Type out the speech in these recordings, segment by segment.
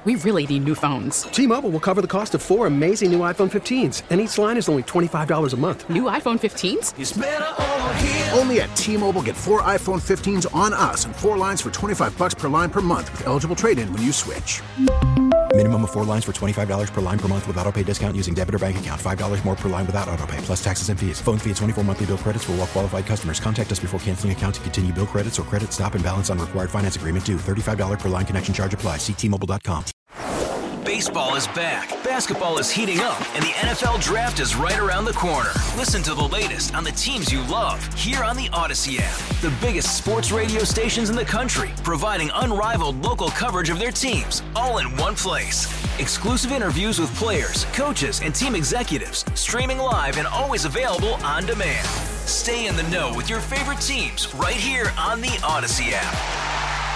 We really need new phones. T-Mobile will cover the cost of 4 amazing new iPhone 15s, and each line is only $25 a month. New iPhone 15s? It's better over here. Only at T-Mobile, get 4 iPhone 15s on us and 4 lines for $25 per line per month with eligible trade-in when you switch. Minimum of 4 lines for $25 per line per month with autopay discount using debit or bank account. $5 more per line without autopay, plus taxes and fees. Phone fee at 24 monthly bill credits for well-qualified customers. Contact us before canceling account to continue bill credits or credit stop and balance on required finance agreement due. $35 per line connection charge applies. See T-Mobile.com. Baseball is back, basketball is heating up, and the NFL Draft is right around the corner. Listen to the latest on the teams you love here on the Odyssey app. The biggest sports radio stations in the country, providing unrivaled local coverage of their teams, all in one place. Exclusive interviews with players, coaches, and team executives, streaming live and always available on demand. Stay in the know with your favorite teams right here on the Odyssey app.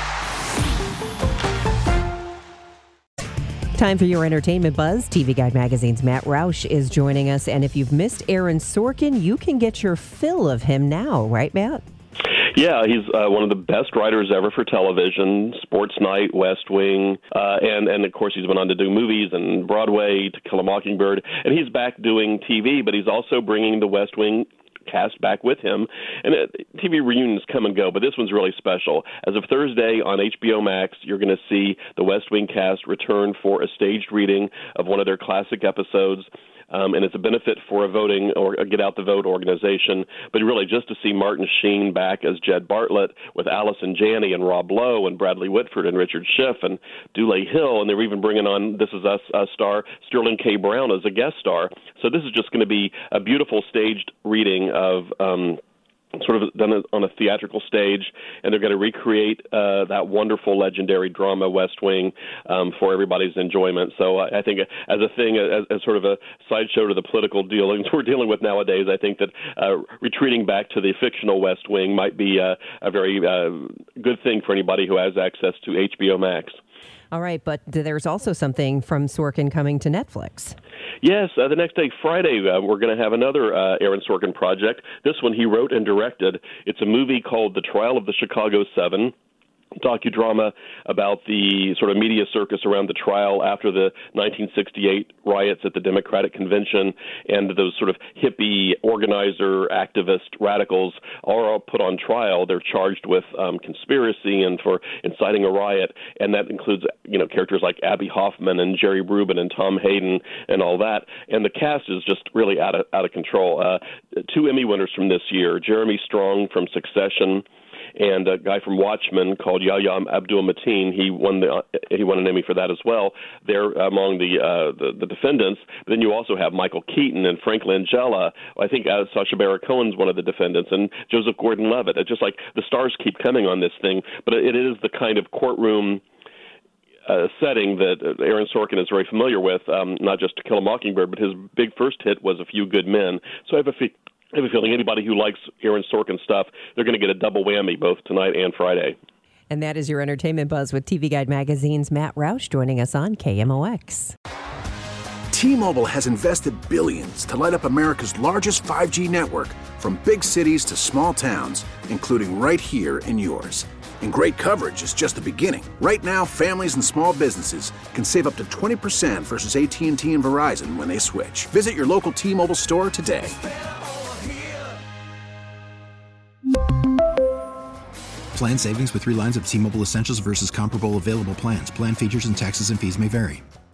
Time for your entertainment buzz. TV Guide Magazine's Matt Roush is joining us. And if you've missed Aaron Sorkin, you can get your fill of him now, right, Matt? Yeah, he's one of the best writers ever for television, Sports Night, West Wing, and of course he's been on to do movies and Broadway, To Kill a Mockingbird, and he's back doing TV, but he's also bringing the West Wing cast back with him. And TV reunions come and go, but this one's really special. As of Thursday on HBO Max, you're going to see the West Wing cast return for a staged reading of one of their classic episodes. And it's a benefit for a voting or a Get Out the Vote organization. But really, just to see Martin Sheen back as Jed Bartlett with Allison Janney and Rob Lowe and Bradley Whitford and Richard Schiff and Dule Hill, and they're even bringing on This Is Us star Sterling K. Brown as a guest star. So this is just going to be a beautiful staged reading of sort of done on a theatrical stage, and they're going to recreate that wonderful, legendary drama West Wing for everybody's enjoyment. So I think as a thing, as sort of a sideshow to the political dealings we're dealing with nowadays, I think that retreating back to the fictional West Wing might be a very good thing for anybody who has access to HBO Max. All right, but there's also something from Sorkin coming to Netflix. Yes, the next day, Friday, we're going to have another Aaron Sorkin project. This one he wrote and directed. It's a movie called The Trial of the Chicago Seven, docudrama about the sort of media circus around the trial after the 1968 riots at the Democratic Convention, and those sort of hippie organizer, activist radicals are all put on trial. They're charged with conspiracy and for inciting a riot, and that includes characters like Abby Hoffman and Jerry Rubin and Tom Hayden and all that. And the cast is just really out of control. 2 Emmy winners from this year: Jeremy Strong from Succession, and a guy from Watchmen called Yahya Abdul-Mateen. He won an Emmy for that as well. They're among the defendants. But then you also have Michael Keaton and Frank Langella. I think Sacha Baron Cohen's one of the defendants, and Joseph Gordon-Levitt. It's just like the stars keep coming on this thing, but it is the kind of courtroom setting that Aaron Sorkin is very familiar with, not just To Kill a Mockingbird, but his big first hit was A Few Good Men. So I have a feeling anybody who likes Aaron Sorkin stuff, they're going to get a double whammy both tonight and Friday. And that is your entertainment buzz with TV Guide Magazine's Matt Roush joining us on KMOX. T-Mobile has invested billions to light up America's largest 5G network, from big cities to small towns, including right here in yours. And great coverage is just the beginning. Right now, families and small businesses can save up to 20% versus AT&T and Verizon when they switch. Visit your local T-Mobile store today. Plan savings with 3 lines of T-Mobile Essentials versus comparable available plans. Plan features and taxes and fees may vary.